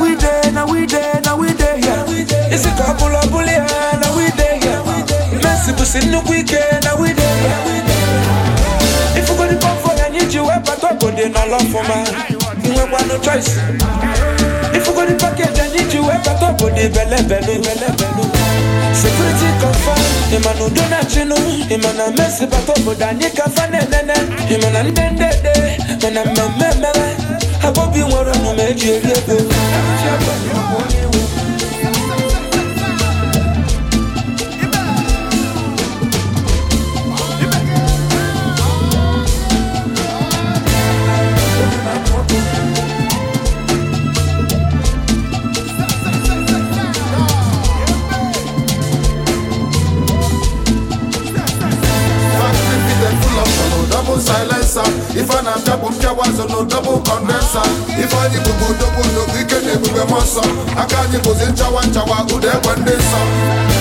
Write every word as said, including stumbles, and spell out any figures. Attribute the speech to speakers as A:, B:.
A: we there, now we there, now we there, yeah. It's a couple of bully, now we there, yeah. Messi was in the weekend, now we there, yeah. If you go to pump for I need you, I but up on the no love for man. You have no choice. If you go to package, I need you, I but up on the belle, belle, belle, belle. Security confirm, Emmanuel Donachino, Emmanuel Messi, but up on the Cafane, Emmanuel Dende, and I'm a member. I hope you want to make you
B: silencer. If I not double was no double condenser. If I need to go double, no weekend, we will muscle. I can't use in Chawan Chawa, who there one day, son.